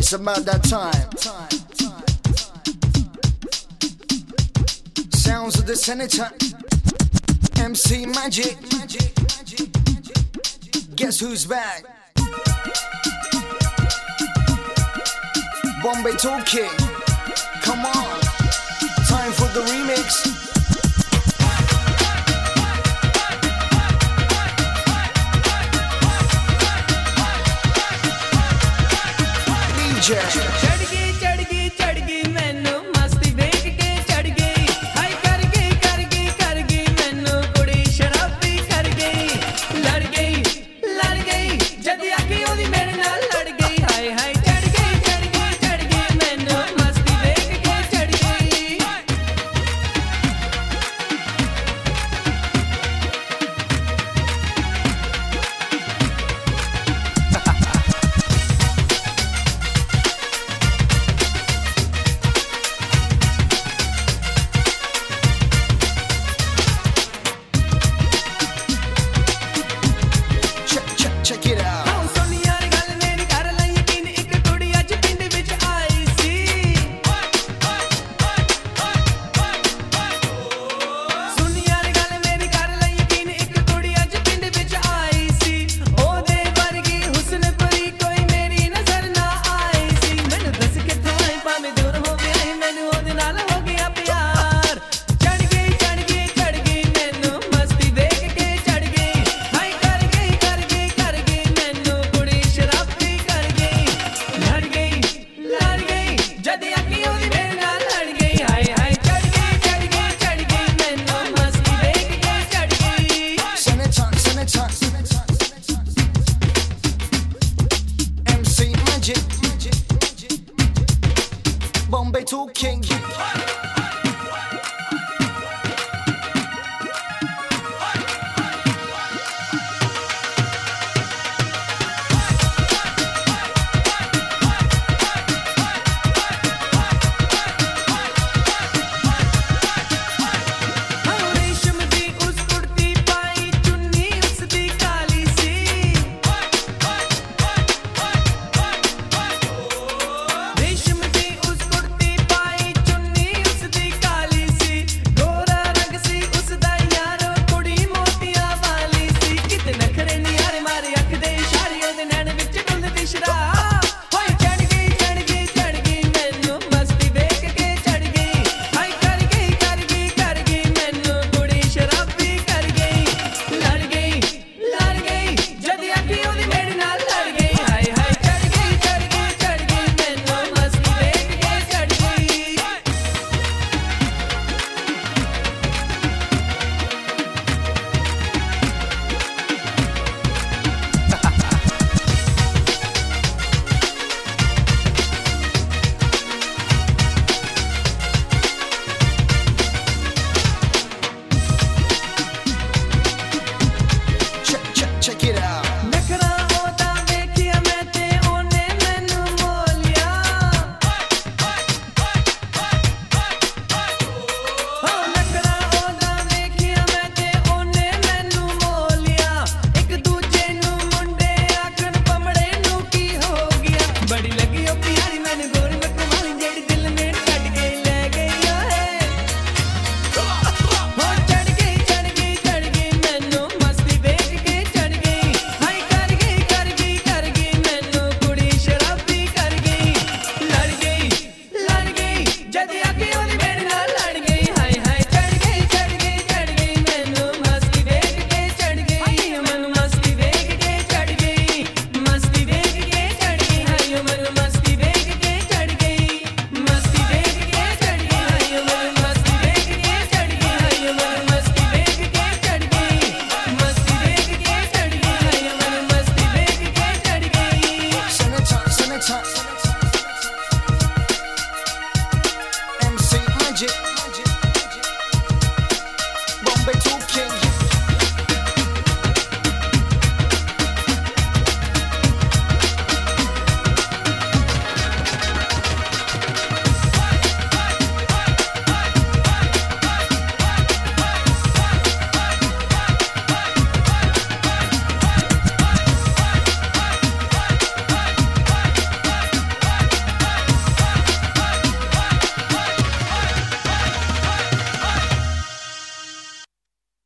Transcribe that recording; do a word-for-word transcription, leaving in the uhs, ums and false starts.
It's about that time. Sounds of the senator, M C Magic. Guess who's back? Bombay Talking. Come on, time for the remix. चढ़ गई चढ़ गई चढ़ गई मैनू मस्ती देख के चढ़ गई हाय कर गई कर गई कर गई मैनू कुड़ी शराबी कर गई लड़ गई लड़ गई जदी आके ओदी मेरे नाल लड़ गई हाय हाय चढ़ गई चढ़ गई चढ़ गई मैनू मस्ती देख के चढ़ गई Check it out. M C Magic, Bombay Talking.